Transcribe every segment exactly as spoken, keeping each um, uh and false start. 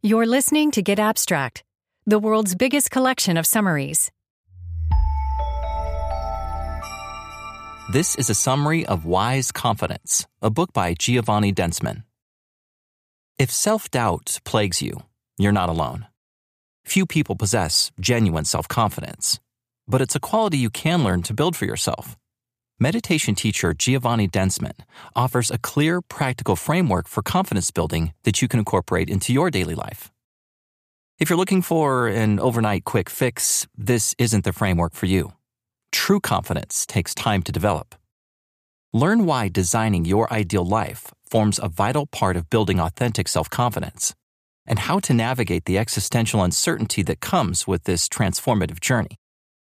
You're listening to Get Abstract, the world's biggest collection of summaries. This is a summary of Wise Confidence, a book by Giovanni Densman. If self-doubt plagues you, you're not alone. Few people possess genuine self-confidence, but it's a quality you can learn to build for yourself. Meditation teacher Giovanni Densman offers a clear, practical framework for confidence building that you can incorporate into your daily life. If you're looking for an overnight quick fix, this isn't the framework for you. True confidence takes time to develop. Learn why designing your ideal life forms a vital part of building authentic self-confidence, and how to navigate the existential uncertainty that comes with this transformative journey.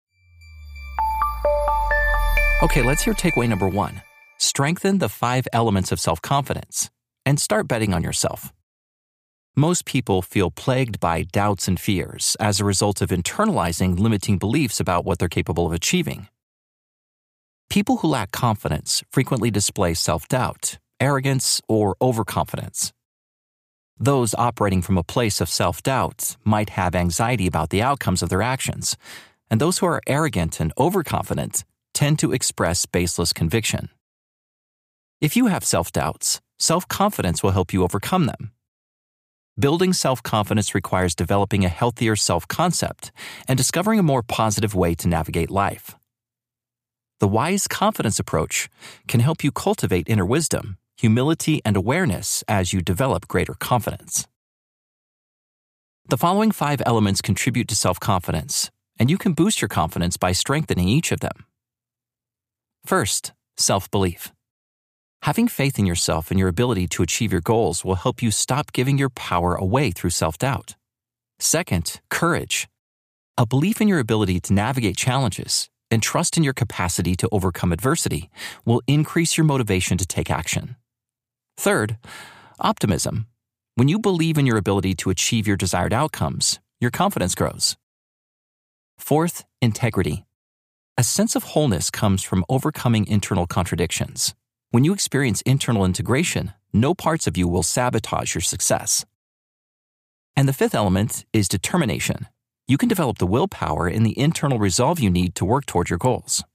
Okay, let's hear takeaway number one. Strengthen the five elements of self-confidence and start betting on yourself. Most people feel plagued by doubts and fears as a result of internalizing limiting beliefs about what they're capable of achieving. People who lack confidence frequently display self-doubt, arrogance, or overconfidence. Those operating from a place of self-doubt might have anxiety about the outcomes of their actions, and those who are arrogant and overconfident tend to express baseless conviction. If you have self-doubts, self-confidence will help you overcome them. Building self-confidence requires developing a healthier self-concept and discovering a more positive way to navigate life. The Wise Confidence approach can help you cultivate inner wisdom, humility, and awareness as you develop greater confidence. The following five elements contribute to self-confidence, and you can boost your confidence by strengthening each of them. First, self-belief. Having faith in yourself and your ability to achieve your goals will help you stop giving your power away through self-doubt. Second, courage. A belief in your ability to navigate challenges and trust in your capacity to overcome adversity will increase your motivation to take action. Third, optimism. When you believe in your ability to achieve your desired outcomes, your confidence grows. Fourth, integrity. A sense of wholeness comes from overcoming internal contradictions. When you experience internal integration, no parts of you will sabotage your success. And the fifth element is determination. You can develop the willpower and the internal resolve you need to work toward your goals.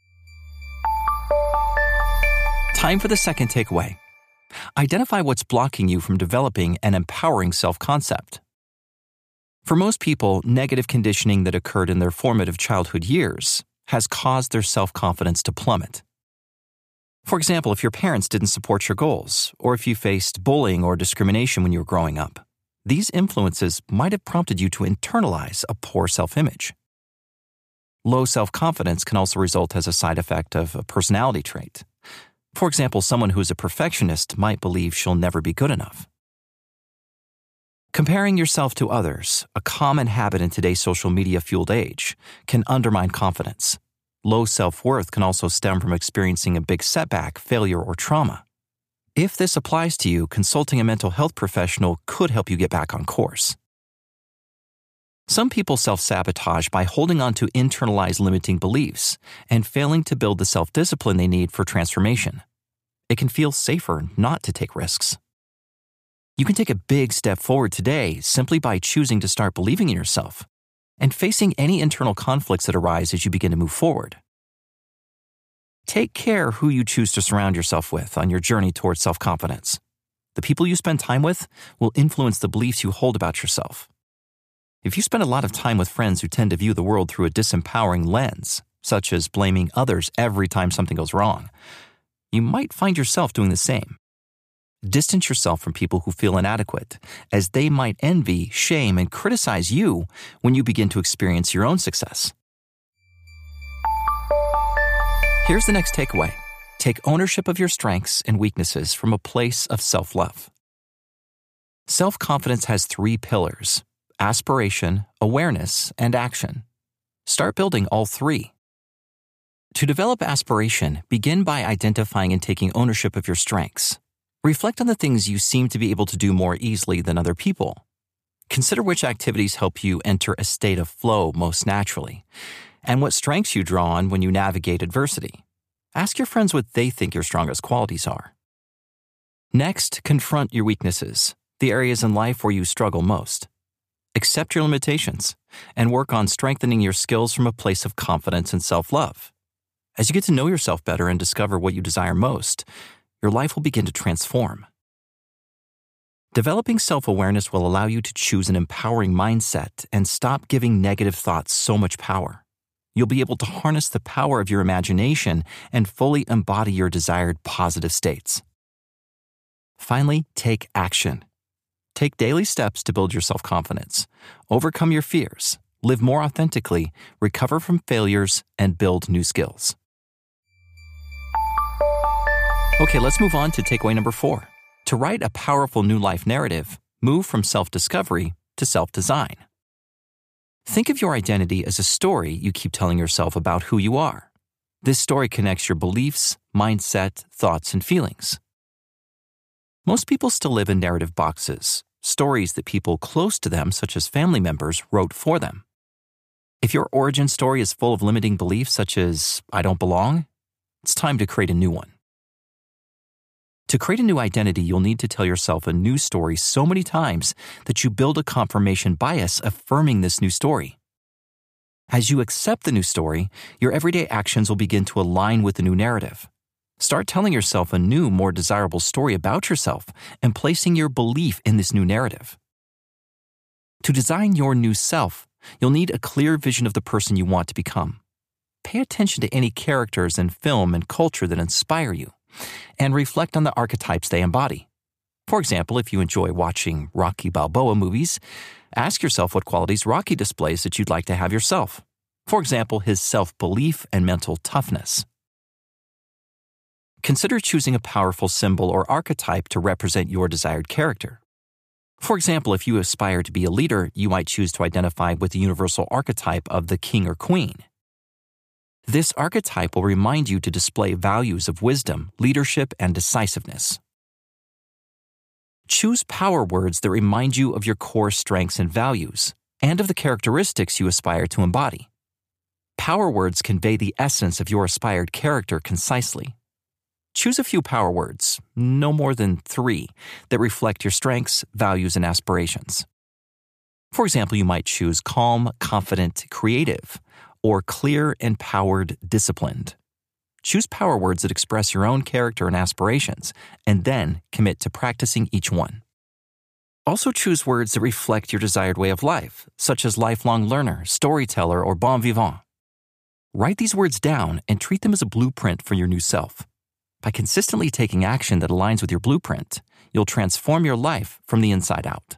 Time for the second takeaway. Identify what's blocking you from developing an empowering self-concept. For most people, negative conditioning that occurred in their formative childhood years has caused their self-confidence to plummet. For example, if your parents didn't support your goals, or if you faced bullying or discrimination when you were growing up, these influences might have prompted you to internalize a poor self-image. Low self-confidence can also result as a side effect of a personality trait. For example, someone who is a perfectionist might believe she'll never be good enough. Comparing yourself to others, a common habit in today's social media-fueled age, can undermine confidence. Low self-worth can also stem from experiencing a big setback, failure, or trauma. If this applies to you, consulting a mental health professional could help you get back on course. Some people self-sabotage by holding on to internalized limiting beliefs and failing to build the self-discipline they need for transformation. It can feel safer not to take risks. You can take a big step forward today simply by choosing to start believing in yourself and facing any internal conflicts that arise as you begin to move forward. Take care who you choose to surround yourself with on your journey towards self-confidence. The people you spend time with will influence the beliefs you hold about yourself. If you spend a lot of time with friends who tend to view the world through a disempowering lens, such as blaming others every time something goes wrong, you might find yourself doing the same. Distance yourself from people who feel inadequate, as they might envy, shame, and criticize you when you begin to experience your own success. Here's the next takeaway. Take ownership of your strengths and weaknesses from a place of self-love. Self-confidence has three pillars: aspiration, awareness, and action. Start building all three. To develop aspiration, begin by identifying and taking ownership of your strengths. Reflect on the things you seem to be able to do more easily than other people. Consider which activities help you enter a state of flow most naturally, and what strengths you draw on when you navigate adversity. Ask your friends what they think your strongest qualities are. Next, confront your weaknesses. the areas in life where you struggle most. Accept your limitations and work on strengthening your skills from a place of confidence and self-love. As you get to know yourself better and discover what you desire most, your life will begin to transform. Developing self-awareness will allow you to choose an empowering mindset and stop giving negative thoughts so much power. You'll be able to harness the power of your imagination and fully embody your desired positive states. Finally, take action. Take daily steps to build your self-confidence, overcome your fears, live more authentically, recover from failures, and build new skills. Okay, let's move on to takeaway number four. To write a powerful new life narrative, move from self-discovery to self-design. Think of your identity as a story you keep telling yourself about who you are. This story connects your beliefs, mindset, thoughts, and feelings. Most people still live in narrative boxes, stories that people close to them, such as family members, wrote for them. If your origin story is full of limiting beliefs such as, I don't belong, it's time to create a new one. To create a new identity, you'll need to tell yourself a new story so many times that you build a confirmation bias affirming this new story. As you accept the new story, your everyday actions will begin to align with the new narrative. Start telling yourself a new, more desirable story about yourself and placing your belief in this new narrative. To design your new self, you'll need a clear vision of the person you want to become. Pay attention to any characters in film and culture that inspire you, and reflect on the archetypes they embody. For example, if you enjoy watching Rocky Balboa movies, ask yourself what qualities Rocky displays that you'd like to have yourself. For example, his self-belief and mental toughness. Consider choosing a powerful symbol or archetype to represent your desired character. For example, if you aspire to be a leader, you might choose to identify with the universal archetype of the king or queen. This archetype will remind you to display values of wisdom, leadership, and decisiveness. Choose power words that remind you of your core strengths and values, and of the characteristics you aspire to embody. Power words convey the essence of your aspired character concisely. Choose a few power words, no more than three, that reflect your strengths, values, and aspirations. For example, you might choose calm, confident, creative, or clear, empowered, disciplined. Choose power words that express your own character and aspirations, and then commit to practicing each one. Also choose words that reflect your desired way of life, such as lifelong learner, storyteller, or bon vivant. Write these words down and treat them as a blueprint for your new self. By consistently taking action that aligns with your blueprint, you'll transform your life from the inside out.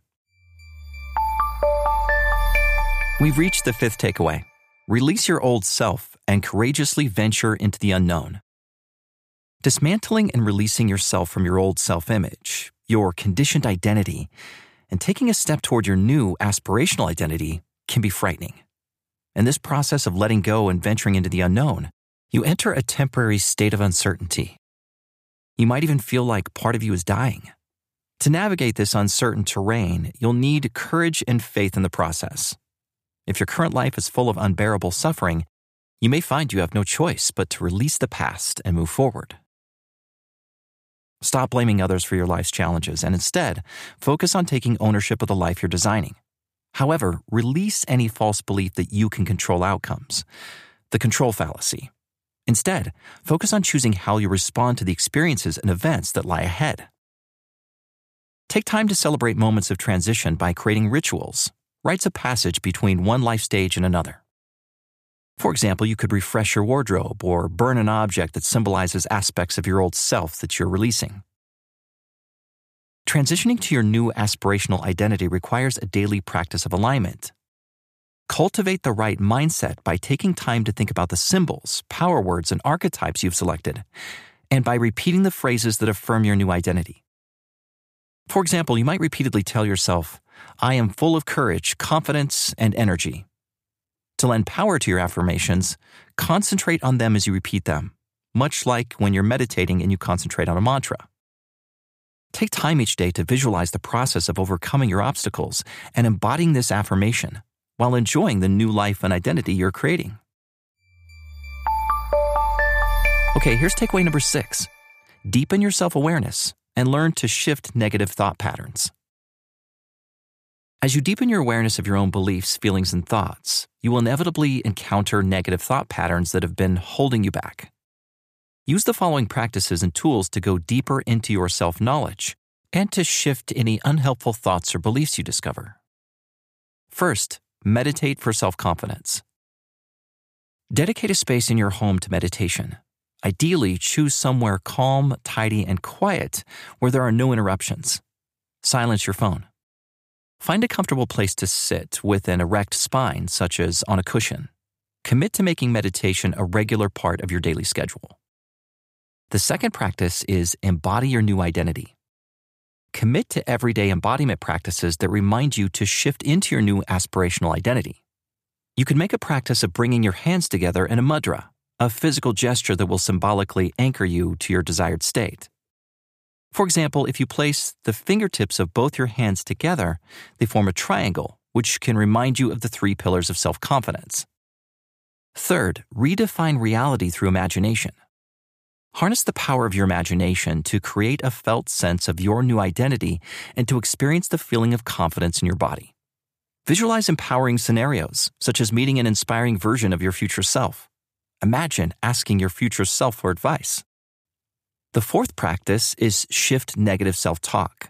We've reached the fifth takeaway. Release your old self and courageously venture into the unknown. Dismantling and releasing yourself from your old self-image, your conditioned identity, and taking a step toward your new aspirational identity can be frightening. In this process of letting go and venturing into the unknown, you enter a temporary state of uncertainty. You might even feel like part of you is dying. To navigate this uncertain terrain, you'll need courage and faith in the process. If your current life is full of unbearable suffering, you may find you have no choice but to release the past and move forward. Stop blaming others for your life's challenges and instead focus on taking ownership of the life you're designing. However, release any false belief that you can control outcomes, the control fallacy. Instead, focus on choosing how you respond to the experiences and events that lie ahead. Take time to celebrate moments of transition by creating rituals, rites of passage between one life stage and another. For example, you could refresh your wardrobe or burn an object that symbolizes aspects of your old self that you're releasing. Transitioning to your new aspirational identity requires a daily practice of alignment. Cultivate the right mindset by taking time to think about the symbols, power words, and archetypes you've selected, and by repeating the phrases that affirm your new identity. For example, you might repeatedly tell yourself, I am full of courage, confidence, and energy. To lend power to your affirmations, concentrate on them as you repeat them, much like when you're meditating and you concentrate on a mantra. Take time each day to visualize the process of overcoming your obstacles and embodying this affirmation while enjoying the new life and identity you're creating. Okay, here's takeaway number six. Deepen your self-awareness and learn to shift negative thought patterns. As you deepen your awareness of your own beliefs, feelings, and thoughts, you will inevitably encounter negative thought patterns that have been holding you back. Use the following practices and tools to go deeper into your self-knowledge and to shift any unhelpful thoughts or beliefs you discover. First, meditate for self-confidence. Dedicate a space in your home to meditation. Ideally, choose somewhere calm, tidy, and quiet where there are no interruptions. Silence your phone. Find a comfortable place to sit with an erect spine, such as on a cushion. Commit to making meditation a regular part of your daily schedule. The second practice is embody your new identity. Commit to everyday embodiment practices that remind you to shift into your new aspirational identity. You can make a practice of bringing your hands together in a mudra, a physical gesture that will symbolically anchor you to your desired state. For example, if you place the fingertips of both your hands together, they form a triangle, which can remind you of the three pillars of self-confidence. Third, redefine reality through imagination. Harness the power of your imagination to create a felt sense of your new identity and to experience the feeling of confidence in your body. Visualize empowering scenarios, such as meeting an inspiring version of your future self. Imagine asking your future self for advice. The fourth practice is shift negative self-talk.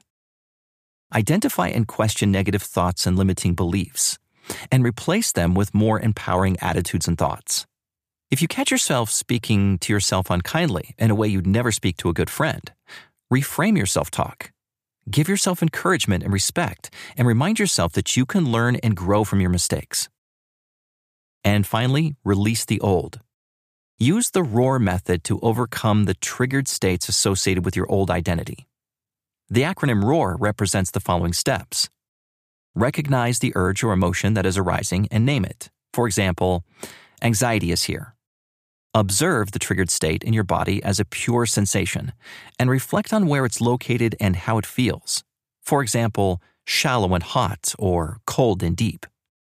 Identify and question negative thoughts and limiting beliefs, and replace them with more empowering attitudes and thoughts. If you catch yourself speaking to yourself unkindly in a way you'd never speak to a good friend, reframe your self-talk. Give yourself encouragement and respect, and remind yourself that you can learn and grow from your mistakes. And finally, release the old. Use the ROAR method to overcome the triggered states associated with your old identity. The acronym ROAR represents the following steps. Recognize the urge or emotion that is arising and name it. For example, anxiety is here. Observe the triggered state in your body as a pure sensation and reflect on where it's located and how it feels. For example, shallow and hot or cold and deep.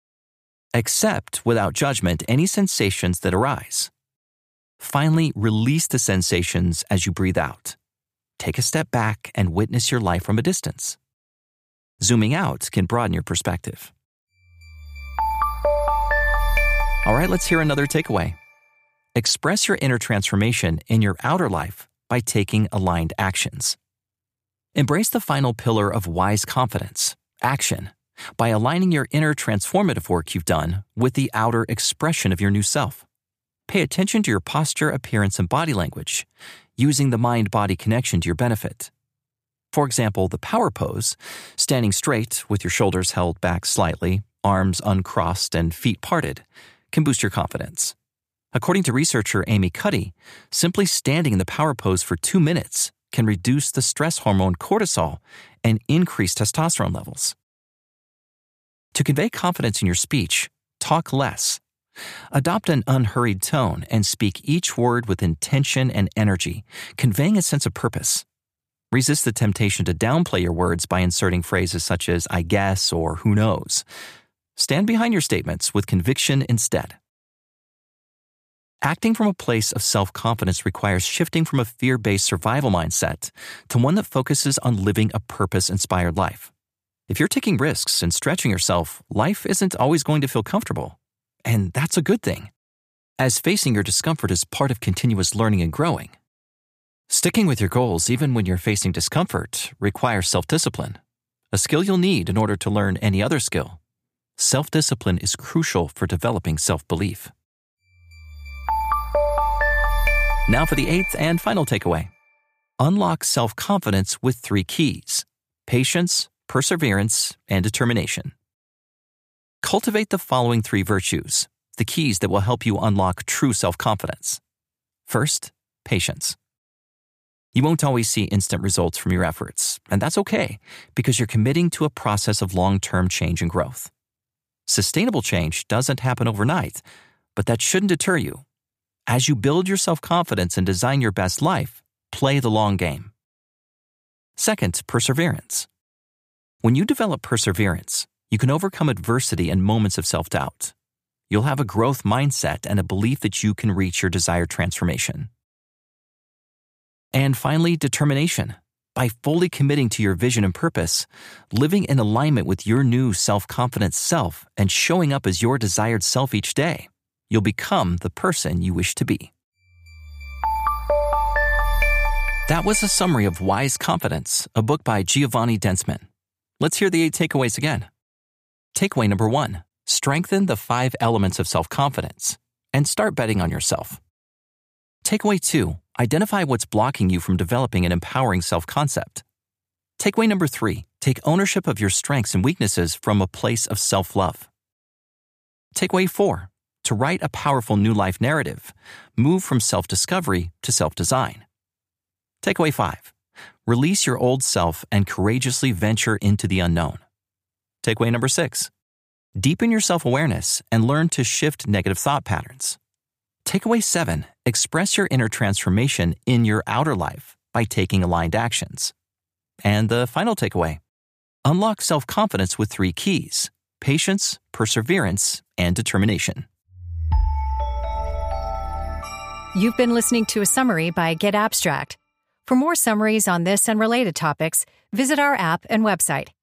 Accept without judgment any sensations that arise. Finally, release the sensations as you breathe out. Take a step back and witness your life from a distance. Zooming out can broaden your perspective. All right, let's hear another takeaway. Express your inner transformation in your outer life by taking aligned actions. Embrace the final pillar of wise confidence, action, by aligning your inner transformative work you've done with the outer expression of your new self. Pay attention to your posture, appearance, and body language, using the mind-body connection to your benefit. For example, the power pose, standing straight with your shoulders held back slightly, arms uncrossed, and feet parted, can boost your confidence. According to researcher Amy Cuddy, simply standing in the power pose for two minutes can reduce the stress hormone cortisol and increase testosterone levels. To convey confidence in your speech, talk less. Adopt an unhurried tone and speak each word with intention and energy, conveying a sense of purpose. Resist the temptation to downplay your words by inserting phrases such as I guess or who knows. Stand behind your statements with conviction instead. Acting from a place of self-confidence requires shifting from a fear-based survival mindset to one that focuses on living a purpose-inspired life. If you're taking risks and stretching yourself, life isn't always going to feel comfortable. And that's a good thing, as facing your discomfort is part of continuous learning and growing. Sticking with your goals even when you're facing discomfort requires self-discipline, a skill you'll need in order to learn any other skill. Self-discipline is crucial for developing self-belief. Now for the eighth and final takeaway. Unlock self-confidence with three keys: patience, perseverance, and determination. Cultivate the following three virtues, the keys that will help you unlock true self-confidence. First, patience. You won't always see instant results from your efforts, and that's okay because you're committing to a process of long-term change and growth. Sustainable change doesn't happen overnight, but that shouldn't deter you. As you build your self-confidence and design your best life, play the long game. Second, perseverance. When you develop perseverance, you can overcome adversity and moments of self-doubt. You'll have a growth mindset and a belief that you can reach your desired transformation. And finally, determination. By fully committing to your vision and purpose, living in alignment with your new self-confident self, and showing up as your desired self each day, you'll become the person you wish to be. That was a summary of Wise Confidence, a book by Giovanni Densman. Let's hear the eight takeaways again. Takeaway number one, strengthen the five elements of self-confidence and start betting on yourself. Takeaway two, identify what's blocking you from developing an empowering self-concept. Takeaway number three, take ownership of your strengths and weaknesses from a place of self-love. Takeaway four, to write a powerful new life narrative, move from self-discovery to self-design. Takeaway five, release your old self and courageously venture into the unknown. Takeaway number six, deepen your self-awareness and learn to shift negative thought patterns. Takeaway seven, express your inner transformation in your outer life by taking aligned actions. And the final takeaway, unlock self-confidence with three keys: patience, perseverance, and determination. You've been listening to a summary by Get Abstract. For more summaries on this and related topics, visit our app and website,